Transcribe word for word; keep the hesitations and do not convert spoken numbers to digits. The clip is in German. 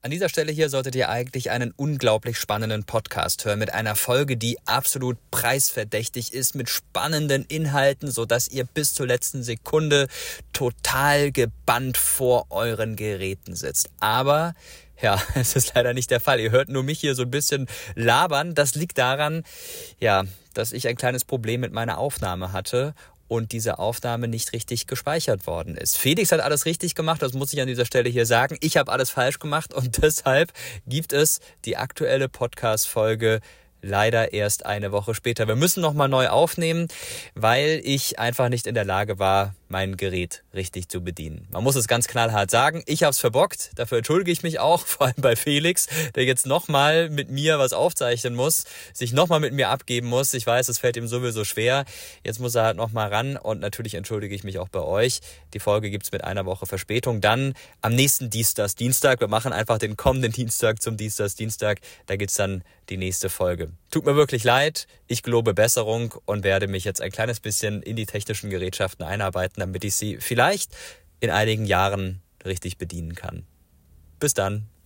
An dieser Stelle hier solltet ihr eigentlich einen unglaublich spannenden Podcast hören mit einer Folge, die absolut preisverdächtig ist, mit spannenden Inhalten, sodass ihr bis zur letzten Sekunde total gebannt vor euren Geräten sitzt. Aber ja, es ist leider nicht der Fall. Ihr hört nur mich hier so ein bisschen labern. Das liegt daran, ja, dass ich ein kleines Problem mit meiner Aufnahme hatte und diese Aufnahme nicht richtig gespeichert worden ist. Felix hat alles richtig gemacht, das muss ich an dieser Stelle hier sagen. Ich habe alles falsch gemacht und deshalb gibt es die aktuelle Podcast-Folge leider erst eine Woche später. Wir müssen nochmal neu aufnehmen, weil ich einfach nicht in der Lage war, mein Gerät richtig zu bedienen. Man muss es ganz knallhart sagen, ich habe es verbockt, dafür entschuldige ich mich auch, vor allem bei Felix, der jetzt nochmal mit mir was aufzeichnen muss, sich nochmal mit mir abgeben muss. Ich weiß, es fällt ihm sowieso schwer. Jetzt muss er halt nochmal ran und natürlich entschuldige ich mich auch bei euch. Die Folge gibt's mit einer Woche Verspätung. Dann am nächsten Dienstags, Dienstag, wir machen einfach den kommenden Dienstag zum Dienstags, Dienstag, da gibt's dann die nächste Folge. Tut mir wirklich leid, ich gelobe Besserung und werde mich jetzt ein kleines bisschen in die technischen Gerätschaften einarbeiten, damit ich sie vielleicht in einigen Jahren richtig bedienen kann. Bis dann.